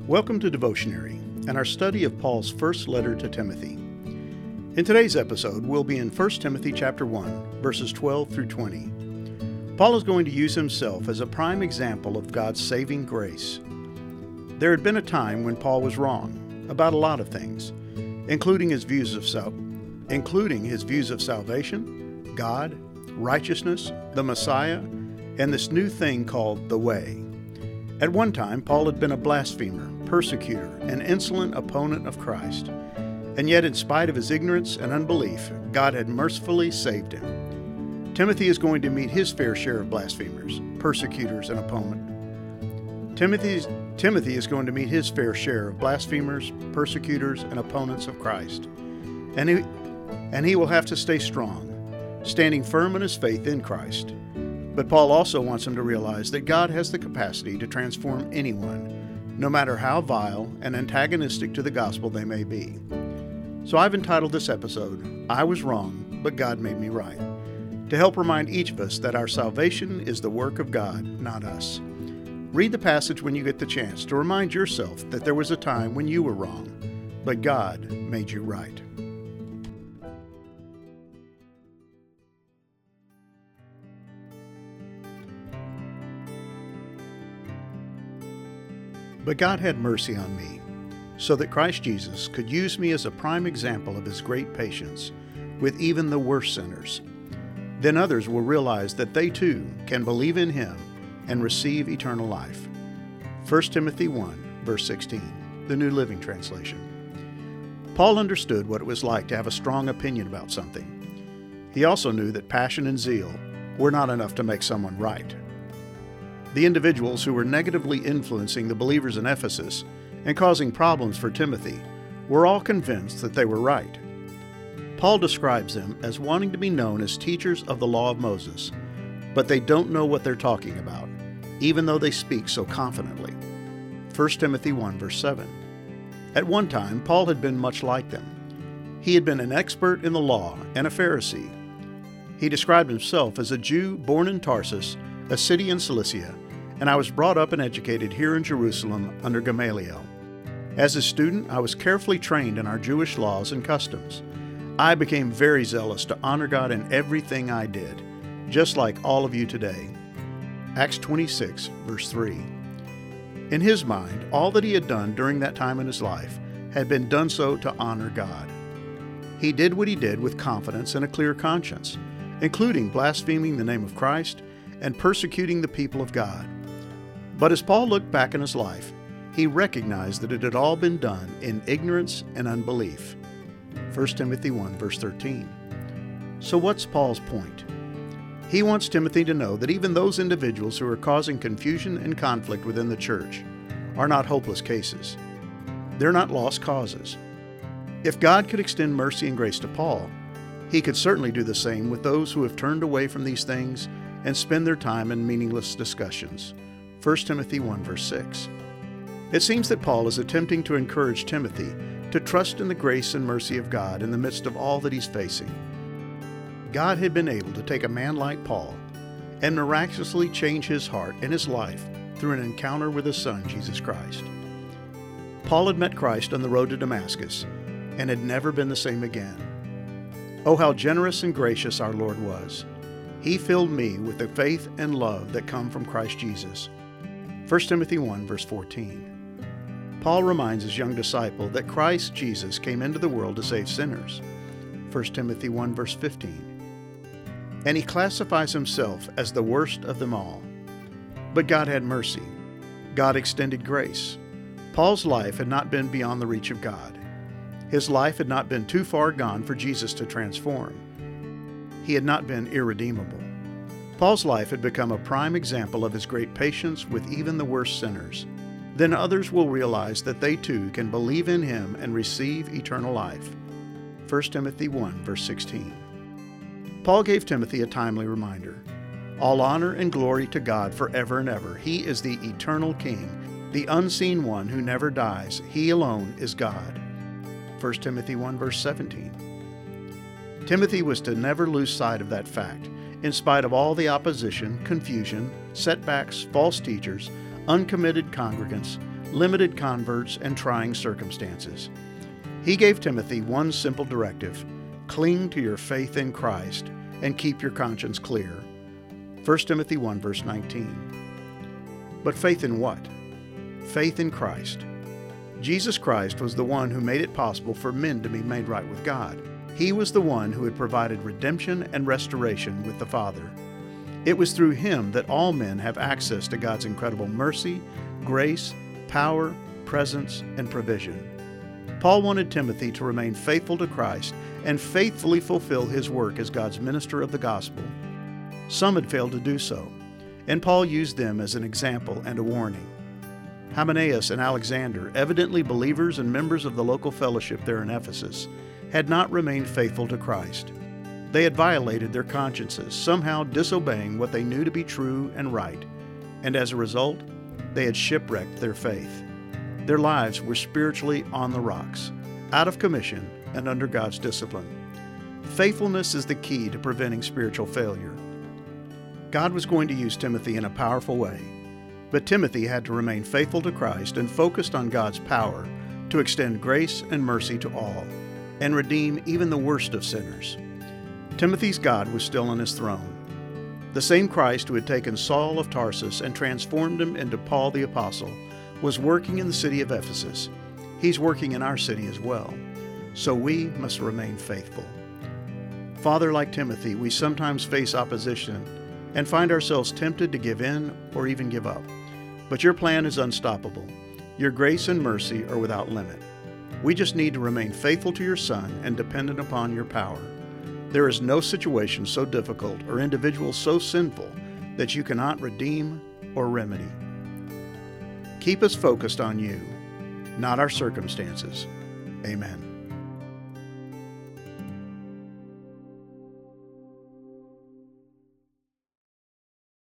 Welcome to Devotionary and our study of Paul's first letter to Timothy. In today's episode, we'll be in 1 Timothy chapter 1, verses 12 through 20. Paul is going to use himself as a prime example of God's saving grace. There had been a time when Paul was wrong about a lot of things, including his views of salvation, God, righteousness, the Messiah, and this new thing called the Way. At one time, Paul had been a blasphemer, persecutor, and insolent opponent of Christ. And yet, in spite of his ignorance and unbelief, God had mercifully saved him. Timothy is going to meet his fair share of blasphemers, persecutors, and opponents. Timothy is going to meet his fair share of blasphemers, persecutors, and opponents of Christ. And he will have to stay strong, standing firm in his faith in Christ. But Paul also wants him to realize that God has the capacity to transform anyone, no matter how vile and antagonistic to the gospel they may be. So I've entitled this episode, I Was Wrong, But God Made Me Right, to help remind each of us that our salvation is the work of God, not us. Read the passage when you get the chance to remind yourself that there was a time when you were wrong, but God made you right. But God had mercy on me, so that Christ Jesus could use me as a prime example of His great patience with even the worst sinners. Then others will realize that they too can believe in Him and receive eternal life. 1 Timothy 1, verse 16, the New Living Translation. Paul understood what it was like to have a strong opinion about something. He also knew that passion and zeal were not enough to make someone right. The individuals who were negatively influencing the believers in Ephesus and causing problems for Timothy were all convinced that they were right. Paul describes them as wanting to be known as teachers of the law of Moses, but they don't know what they're talking about, even though they speak so confidently. 1 Timothy 1, verse 7. At one time, Paul had been much like them. He had been an expert in the law and a Pharisee. He described himself as a Jew born in Tarsus, a city in Cilicia, and I was brought up and educated here in Jerusalem under Gamaliel. As a student, I was carefully trained in our Jewish laws and customs. I became very zealous to honor God in everything I did, just like all of you today. Acts 26, verse 3. In his mind, all that he had done during that time in his life had been done so to honor God. He did what he did with confidence and a clear conscience, including blaspheming the name of Christ and persecuting the people of God. But as Paul looked back in his life, he recognized that it had all been done in ignorance and unbelief. 1 Timothy 1, verse 13. So what's Paul's point? He wants Timothy to know that even those individuals who are causing confusion and conflict within the church are not hopeless cases. They're not lost causes. If God could extend mercy and grace to Paul, He could certainly do the same with those who have turned away from these things and spend their time in meaningless discussions. 1 Timothy 1, verse 6. It seems that Paul is attempting to encourage Timothy to trust in the grace and mercy of God in the midst of all that he's facing. God had been able to take a man like Paul and miraculously change his heart and his life through an encounter with His Son, Jesus Christ. Paul had met Christ on the road to Damascus and had never been the same again. Oh, how generous and gracious our Lord was. He filled me with the faith and love that come from Christ Jesus. 1 Timothy 1, verse 14. Paul reminds his young disciple that Christ Jesus came into the world to save sinners. 1 Timothy 1, verse 15. And he classifies himself as the worst of them all. But God had mercy. God extended grace. Paul's life had not been beyond the reach of God. His life had not been too far gone for Jesus to transform. He had not been irredeemable. Paul's life had become a prime example of his great patience with even the worst sinners. Then others will realize that they too can believe in Him and receive eternal life. 1 Timothy 1, verse 16. Paul gave Timothy a timely reminder. All honor and glory to God forever and ever. He is the eternal King, the unseen one who never dies. He alone is God. 1 Timothy 1, verse 17. Timothy was to never lose sight of that fact, in spite of all the opposition, confusion, setbacks, false teachers, uncommitted congregants, limited converts, and trying circumstances. He gave Timothy one simple directive: cling to your faith in Christ and keep your conscience clear. 1 Timothy 1 verse 19. But faith in what? Faith in Christ. Jesus Christ was the one who made it possible for men to be made right with God. He was the one who had provided redemption and restoration with the Father. It was through Him that all men have access to God's incredible mercy, grace, power, presence, and provision. Paul wanted Timothy to remain faithful to Christ and faithfully fulfill his work as God's minister of the gospel. Some had failed to do so, and Paul used them as an example and a warning. Hymenaeus and Alexander, evidently believers and members of the local fellowship there in Ephesus, had not remained faithful to Christ. They had violated their consciences, somehow disobeying what they knew to be true and right, and as a result, they had shipwrecked their faith. Their lives were spiritually on the rocks, out of commission and under God's discipline. Faithfulness is the key to preventing spiritual failure. God was going to use Timothy in a powerful way, but Timothy had to remain faithful to Christ and focused on God's power to extend grace and mercy to all and redeem even the worst of sinners. Timothy's God was still on his throne. The same Christ who had taken Saul of Tarsus and transformed him into Paul the Apostle was working in the city of Ephesus. He's working in our city as well. So we must remain faithful. Father, like Timothy, we sometimes face opposition and find ourselves tempted to give in or even give up. But your plan is unstoppable. Your grace and mercy are without limit. We just need to remain faithful to your Son and dependent upon your power. There is no situation so difficult or individual so sinful that you cannot redeem or remedy. Keep us focused on you, not our circumstances. Amen.